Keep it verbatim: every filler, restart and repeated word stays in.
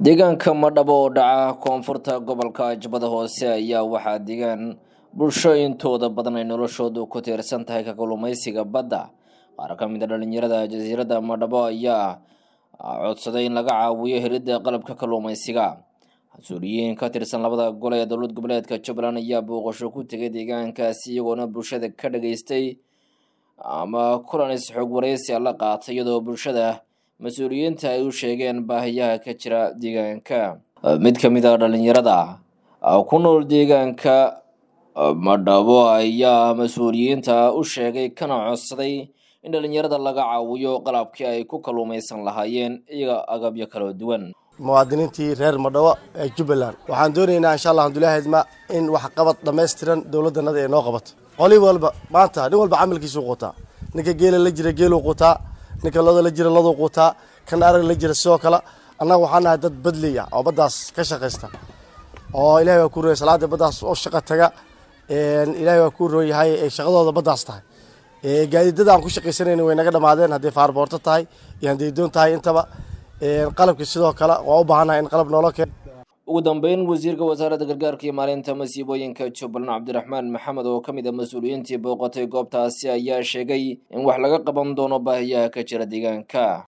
deegaanka Madhabo oo dhaca koonfurta gobolka Jubbada Hoose ayaa waxaa deegaan bulsho intooda badan ay noloshoodu ku tiirsan tahay ka kalluumaysiga badda. Qaar ka mid ah dhalinyarada jasiiradda Madhabo ayaa codsaday in laga caawiyo helidda qalabka kalluumaysiga. Mas-uuliyiin ka tirsan labada gole ee dowlad goboleedka Jubbaland ayaa booqasho ku tegay deegaankaasi iyagoona bulshada ka dhageystay ama kulan is-xog wareysi la qaatay iyadoo bulshada mas-uuliyiinta ay u sheegeen baahiyaha ka jira deegaanka. Mid ka mid ah dhalinyarada ku nool deegaanka Madhabo ayaa mas-uuliyiinta u sheegay kana codsaday in dhalinyarada laga caawiyo qalabkii ay ku kalluumaysan lahaayeen iyo agabyo kala duwan. muwaadiniintii reer Madhabo ee Jubbaland waxaan doonaynaa insha Allah hadulaahadma in wax qabad dhameystiran dawladdanada ay noo qabato qoli walba maanta nin walba camalkiisu qotaa ninka geela la jira geelu qotaa ninka looda la jira looda qotaa kan arag la jira soo kala annaga waxaan nahay dad badliya oo badaas ka shaqeysta oo Ilaahay waa ku rooyay salaada badaas oo shaqo taga een Ilaahay waa ku rooyay ee shaqadooda badaas tahay ee gaadiidada aan ku shaqeysanayna way naga dhamaadeen hadii faarboorto tahay iyo hadii doon tahay intaba ee qalabka sidoo kale waa u baahanahay in qalab nolol keen. ugu dambeyn wasiirka wasaaradda gargaarka iyo maareynta masiibooyinka Jubbaland Cabdiraxmaan Maxamed oo kamid ah mas'uuliyiintii booqatay goobtaasi ayaa sheegay in wax laga qaban doono baahiyaha ka jira deegaanka.